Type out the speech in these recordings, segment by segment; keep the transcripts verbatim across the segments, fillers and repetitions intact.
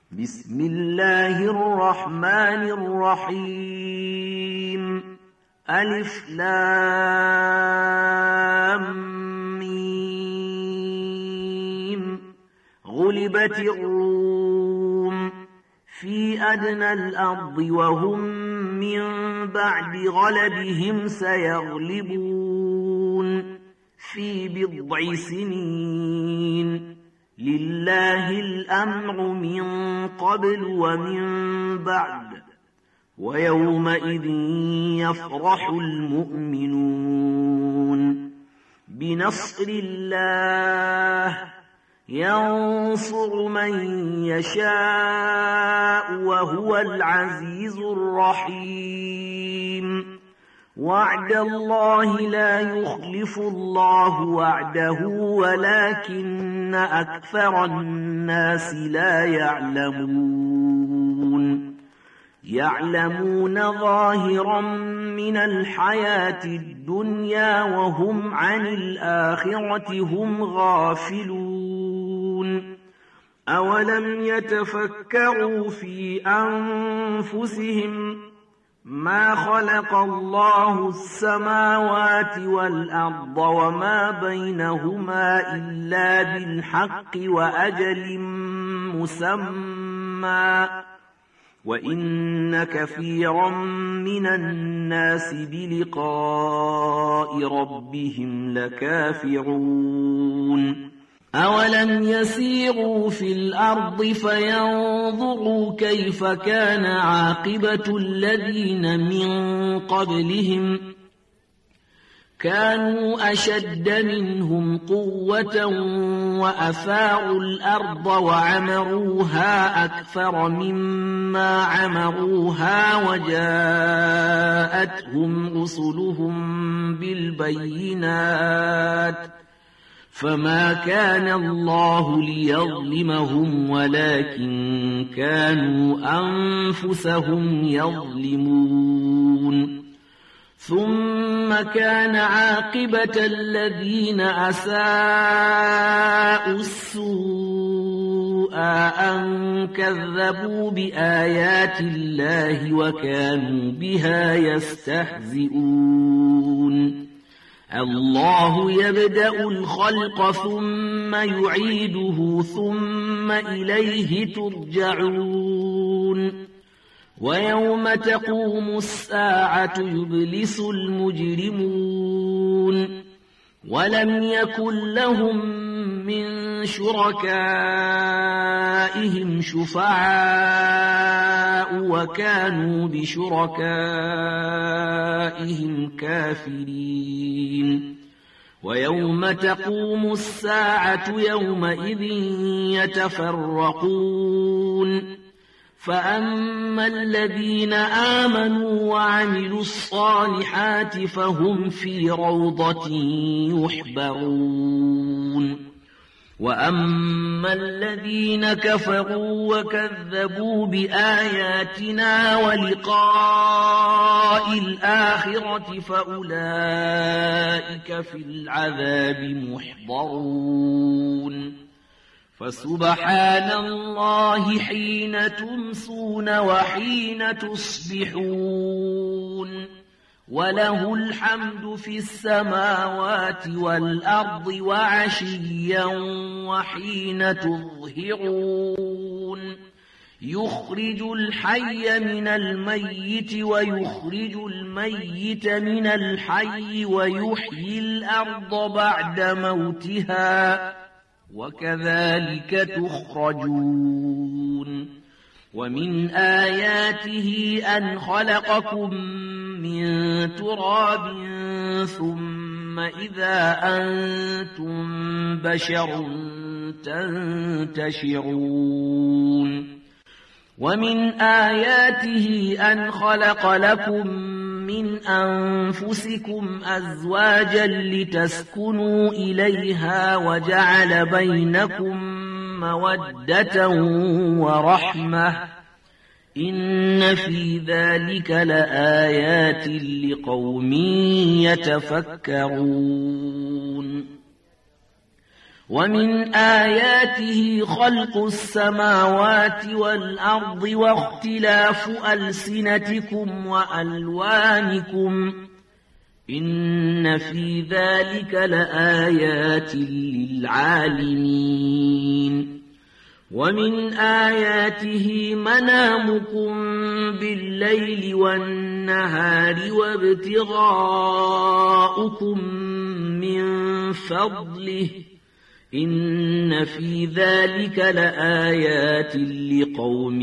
بسم الله الرحمن الرحيم ألف لام ميم غلبت الروم في أدنى الأرض وهم من بعد غلبهم سيغلبون في بضع سنين لله الأمر من قبل ومن بعد ويومئذ يفرح المؤمنون بنصر الله ينصر من يشاء وهو العزيز الرحيم وعد الله لا يخلف الله وعده ولكن أكثر الناس لا يعلمون يعلمون ظاهرا من الحياة الدنيا وهم عن الآخرة هم غافلون أولم يتفكروا في أنفسهم ما خلق الله السماوات والأرض وما بينهما إلا بالحق وأجل مسمى وإن كثيرا من الناس بلقاء ربهم لكافرون أولم يسيروا في الأرض فينظروا كيف كان عاقبة الذين من قبلهم كانوا أشد منهم قوة وأثاروا الأرض وعمروها أكثر مما عمروها وجاءتهم رسلهم بالبينات فما كان الله ليظلمهم ولكن كانوا أنفسهم يظلمون ثم كان عاقبة الذين أساءوا السوء أن كذبوا بآيات الله وكانوا بها يستهزئون الله يبدأ الخلق ثم يعيده ثم إليه ترجعون ويوم تقوم الساعة يبلس المجرمون ولم يكن لهم من شركائهم شفعاء وكانوا بشركائهم كافرين ويوم تقوم الساعة يومئذ يتفرقون فأما الذين آمنوا وعملوا الصالحات فهم في روضة يحبرون وأما الذين كفروا وكذبوا بآياتنا ولقاء الآخرة فأولئك في العذاب محضرون فسبحان الله حين تمسون وحين تصبحون وله الحمد في السماوات والأرض وعشيا وحين تظهرون يخرج الحي من الميت ويخرج الميت من الحي ويحيي الأرض بعد موتها وكذلك تخرجون ومن آياته أن خلقكم من تراب ثم إذا أنتم بشر تنتشرون ومن آياته أن خلق لكم من أنفسكم أزواجا لتسكنوا إليها وجعل بينكم مودة ورحمة إن في ذلك لآيات لقوم يتفكرون ومن آياته خلق السماوات والأرض واختلاف ألسنتكم وألوانكم إن في ذلك لآيات للعالمين ومن آياته منامكم بالليل والنهار وابتغاؤكم من فضله إن في ذلك لآيات لقوم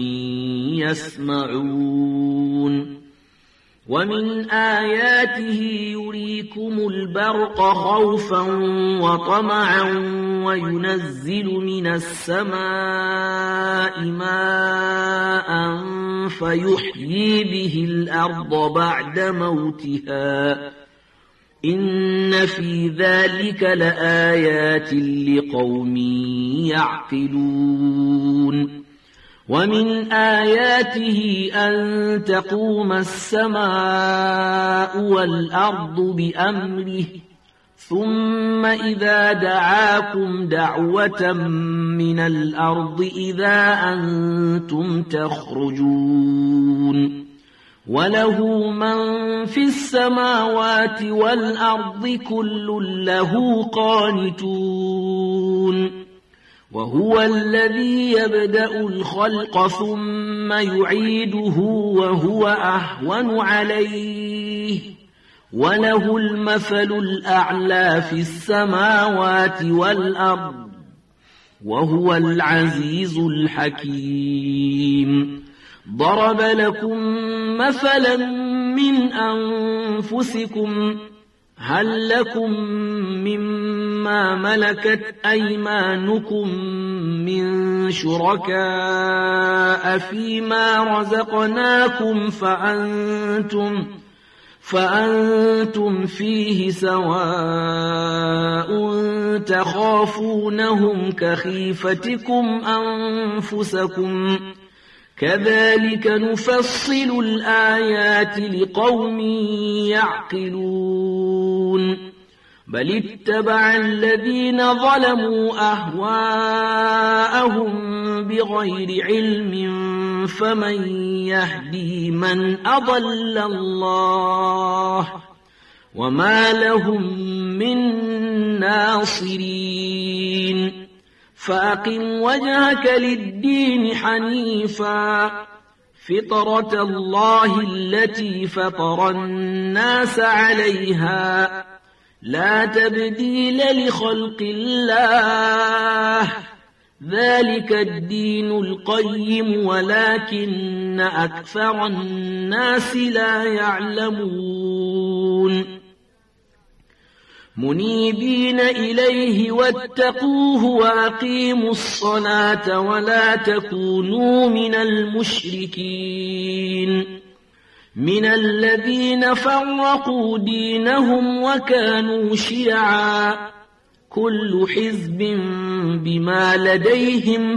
يسمعون ومن آياته يريكم البرق خوفا وطمعا وينزل من السماء ماء فيحيي به الأرض بعد موتها إن في ذلك لآيات لقوم يعقلون ومن آياته أن تقوم السماء والأرض بأمره ثم إذا دعاكم دعوة من الأرض إذا أنتم تخرجون وله من في السماوات والأرض كل له قانتون وهو الذي يبدأ الخلق ثم يعيده وهو أهون عليه وله المثل الأعلى في السماوات والأرض وهو العزيز الحكيم ضرب لكم مثلا من أنفسكم هل لكم مما ملكت أيمانكم من شركاء فيما رزقناكم فأنتم فأنتم فيه سواء تخافونهم كخيفتكم أنفسكم كذلك نفصل الآيات لقوم يعقلون بل اتبع الذين ظلموا أهواءهم بغير علم فمن يهدي من أضل الله وما لهم من ناصرين فأقم وجهك للدين حنيفا فطرة الله التي فطر الناس عليها لا تبديل لخلق الله ذلك الدين القيم ولكن أكثر الناس لا يعلمون منيبين إليه واتقوه وأقيموا الصلاة ولا تكونوا من المشركين من الذين فرقوا دينهم وكانوا شيعا كل حزب بما لديهم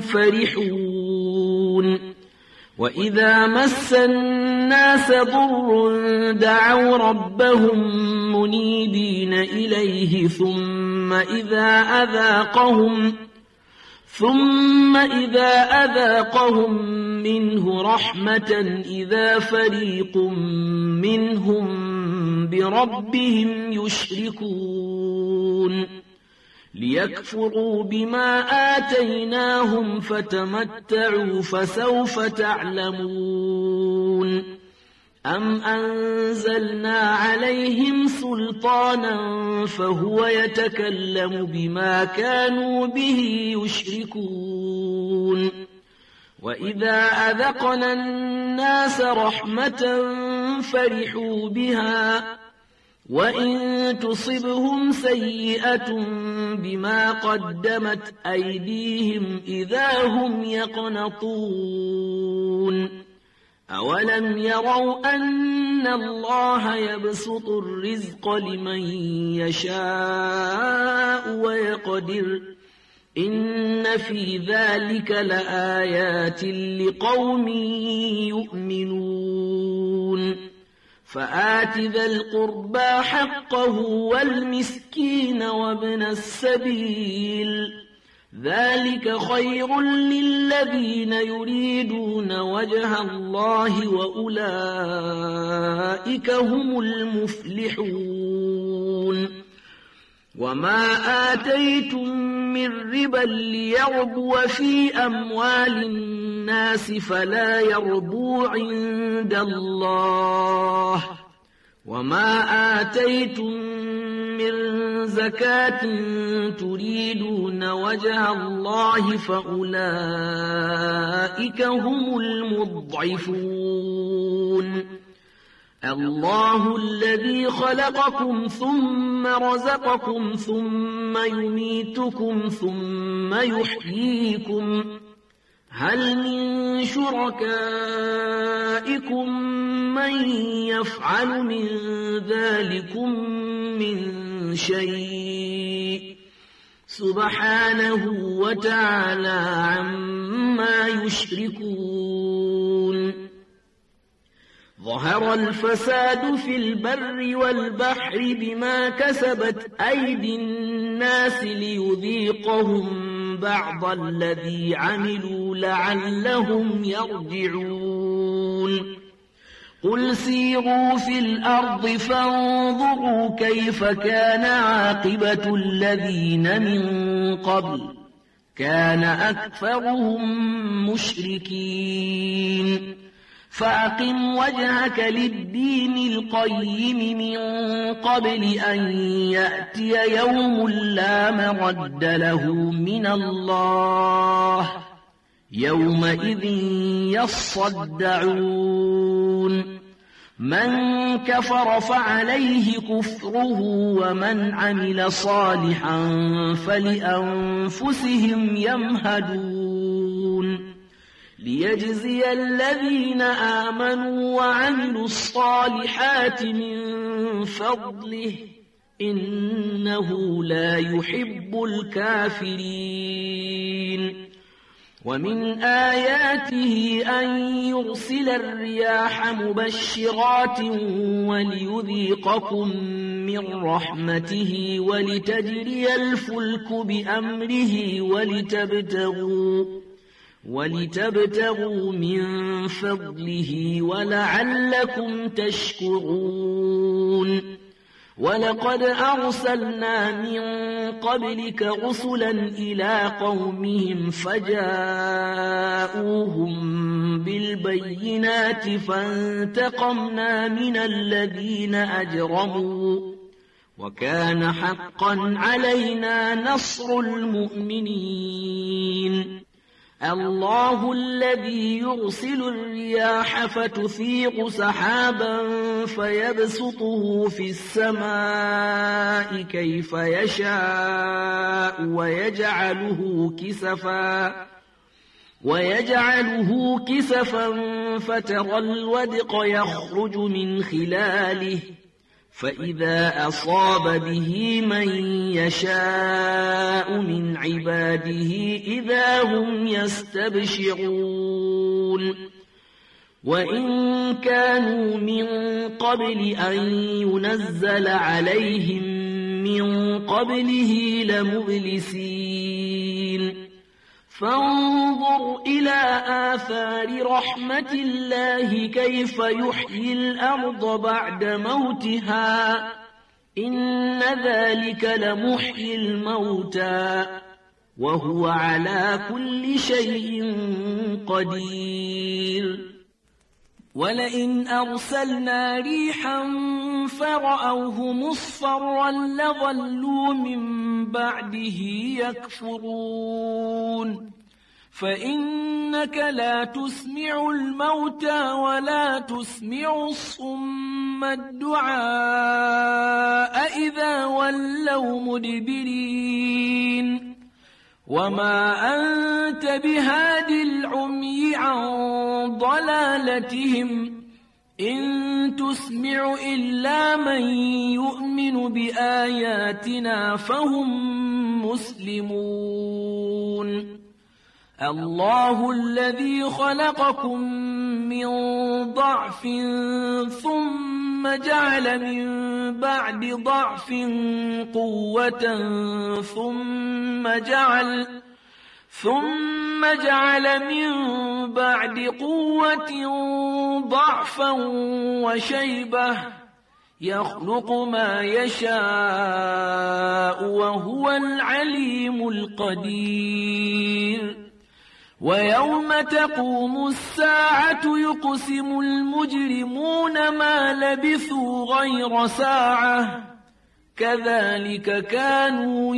فرحون وإذا مس الناس ضر دعوا ربهم منيبين إليه ثم إذا أذاقهم ثم إذا أذاقهم منه رحمة إذا فريق منهم بربهم يشركون ليكفروا بما آتيناهم فتمتعوا فسوف تعلمون أم أنزلنا عليهم سلطانا فهو يتكلم بما كانوا به يشركون وإذا أذقنا الناس رحمة فرحوا بها وإن تصبهم سيئة بما قدمت أيديهم إذا هم يقنطون أولم يروا أن الله يبسط الرزق لمن يشاء ويقدر إن في ذلك لآيات لقوم يؤمنون فآت ذا القربى حقه والمسكين وابن السبيل ذلك خير للذين يريدون وجه الله وأولئك هم المفلحون وما آتيتم من ربا ليربو في أموال الناس فلا يربو عند الله وما آتيتم من زكاة تريدون وجه الله فأولئك هم المضعفون الله الذي خلقكم ثم رزقكم ثم يميتكم ثم يحييكم هل من شركائكم من يفعل من ذلكم من شيء سبحانه وتعالى عما يشركون ظهر الفساد في البر والبحر بما كسبت أيدي الناس ليذيقهم بعض الذي عملوا لعلهم يرجعون قل سيروا في الأرض فانظروا كيف كان عاقبة الذين من قبل كان أكثرهم مشركين فأقم وجهك للدين القيم من قبل أن يأتي يوم لا مرد له من الله يومئذ يصدعون من كفر فعليه كفره ومن عمل صالحا فلأنفسهم يمهدون ليجزي الذين آمنوا وعملوا الصالحات من فضله إنه لا يحب الكافرين ومن آياته أن يرسل الرياح مبشرات وليذيقكم من رحمته ولتجري الفلك بأمره ولتبتغوا ولتبتغوا من فضله ولعلكم تشكرون ولقد أرسلنا من قبلك رسلا إلى قومهم فجاءوهم بالبينات فانتقمنا من الذين أجرموا وكان حقا علينا نصر المؤمنين الله الذي يرسل الرياح فتثير سحابا فيبسطه في السماء كيف يشاء ويجعله كسفا ويجعله كسفا فترى الودق يخرج من خلاله فإذا أصاب به من يشاء من عباده إذا هم يستبشرون وإن كانوا من قبل أن ينزل عليهم من قبله لمبلسين فانظر إلى آثار رحمة الله كيف يحيي الأرض بعد موتها إن ذلك لمحيي الموتى وهو على كل شيء قدير ولئن أرسلنا ريحا فرأوه مصفرا لظلوا من بعده يكفرون فإنك لا تسمع الموتى ولا تسمع الصم الدعاء إذا ولوا مدبرين وما أنت بهاد العمي عن ضلالتهم إن تسمع إلا من يؤمن بآياتنا فهم مسلمون الله الذي خلقكم من ضعف ثم ثم جعل من بعد ضعف قوة ثم جعل ثم جعل من بعد قوة ضعفا وشيبة يخلق ما يشاء وهو العليم القدير ويوم تقوم الساعة يقسم المجرمون ما لبثوا غير ساعة كذلك كانوا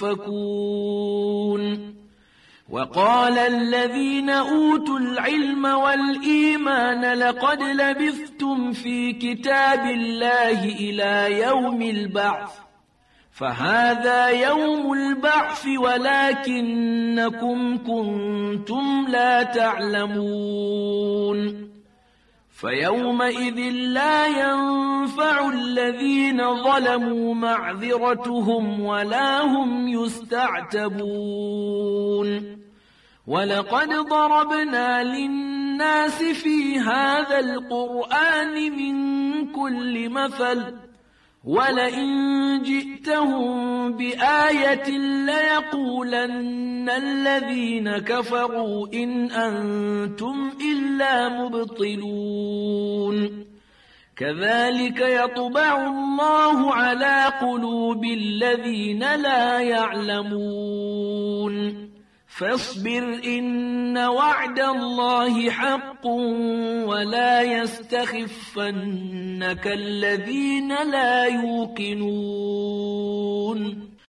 يؤفكون وقال الذين أوتوا العلم والإيمان لقد لبثتم في كتاب الله إلى يوم البعث فهذا يوم البعث ولكنكم كنتم لا تعلمون فيومئذ لا ينفع الذين ظلموا معذرتهم ولا هم يستعتبون ولقد ضربنا للناس في هذا القرآن من كل مثل ولئن جئتهم بآية ليقولن الذين كفروا إن أنتم إلا مبطلون كذلك يطبع الله على قلوب الذين لا يعلمون فاصبر إن وعد الله حق ولا يستخفنك الذين لا يوقنون